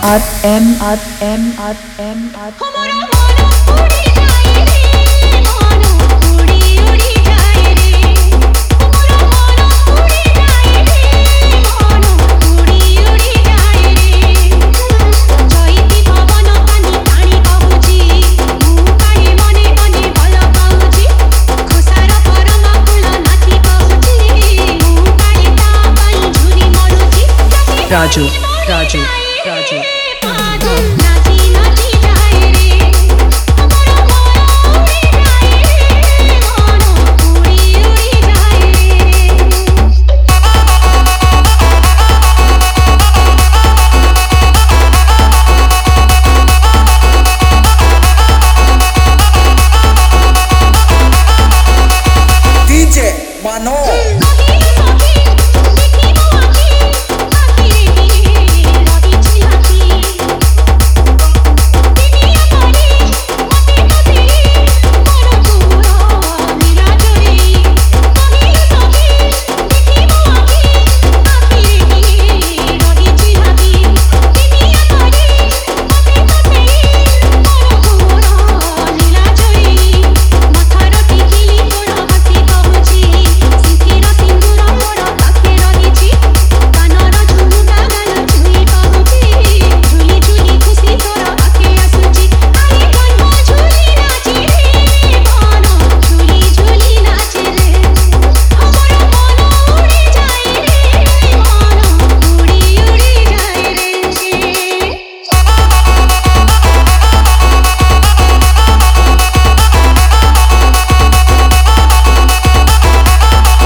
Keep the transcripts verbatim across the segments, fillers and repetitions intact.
R M R M R M R हमारा मन उड़ी जाए रे मन उड़ी उड़ी जाए रे हमारा मन उड़ी जाए रे मन उड़ी उड़ी जाए रे जयती पवन पानी पानी कहूची मु काहे मने मने भल पाउची खुसार परम फूल नाची कहूची मु काहे ता पाई झुरी मरुची Raju Raju Raju नाची नाची जाए रे हमारा मन उड़ी जाए रे मन उड़ी उड़ी जाए रे D J Mano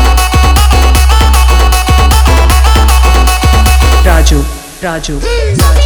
Raju Raju